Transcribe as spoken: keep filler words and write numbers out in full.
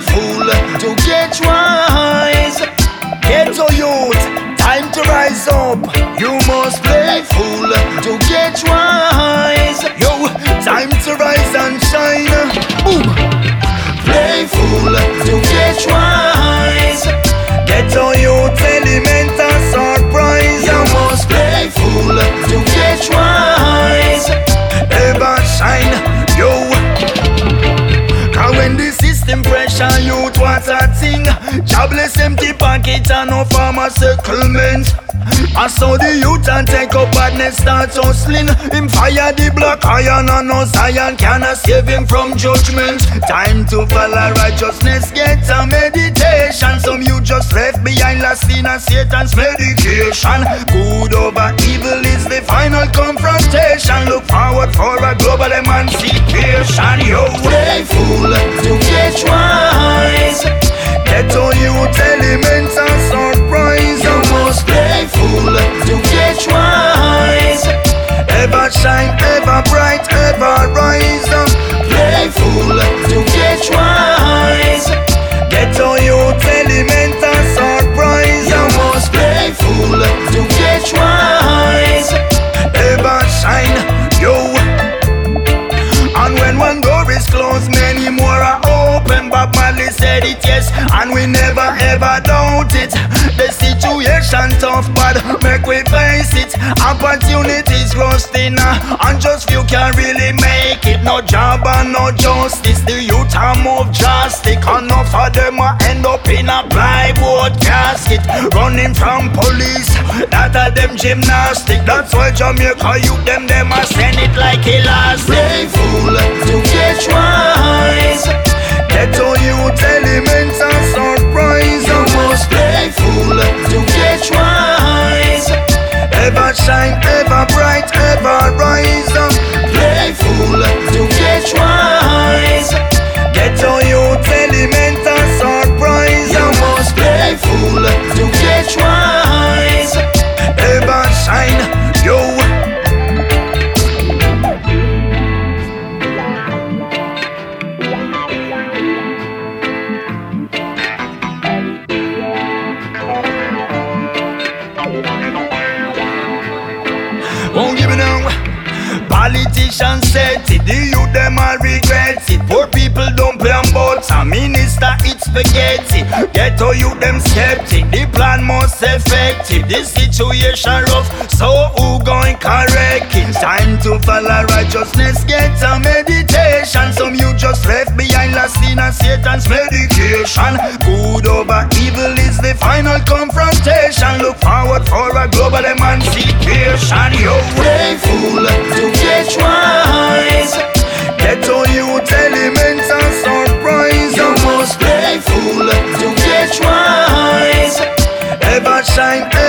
fool to get wise. Ghetto youth, time to rise up. You must play fool to get wise. Yo, time to rise and shine. Boom. Play fool to get wise. Ghetto youth, elemental surprise. You must play fool to get wise. Ever shine, yo. Cause when the system pressure youth, what a thing. Jobless empty pocket and no farmer settlement. I saw the youth and take up badness start hustling. Him fire the black iron and no Zion cannot save him from judgment. Time to follow righteousness, get a meditation. Some you just left behind last in a Satan's medication. Good over evil is the final confrontation. Look forward for a global emancipation. Yo, play fool to get wise. Ghetto youth, elements and surprise. You must play fool to get wise. Ever shine, ever bright, ever rise. Play fool to get wise. Ghetto youth, elements and surprise. You must play fool to get wise. Ever shine, yo. And when one door is closed, many more are open. Bob Marley said it, yes, and we never ever doubt it. The situation tough, but make we face it. Opportunities rusting, uh, and just few can really make it. No job and no justice. The youth are move drastic. Enough of them uh, end up in a plywood casket, running from police. That of them gymnastic. That's why Jamaica youth them them a send it like elastic. Play fool to get wise. Ghetto youth, elements and surprise. You must play fool to get wise. Ever shine, ever bright, ever rise. Play fool to get wise. Ghetto youth, elements and surprise. You must play fool to get wise. Ever shine, yo. Won't give it now. Politicians said it, the youth them all regret it. Poor people don't play on boats, a minister eat spaghetti. Ghetto youth them skeptic, the plan most effective. The situation rough, so who going correct it? Time to follow righteousness, get a meditation. Some you just left behind last in a Satan's medication. Good over evil is the final confrontation. Look forward for a global emancipation. Yo, play fool to get wise. Ghetto youth, elements and surprise. You must play fool to get wise. Ever shine,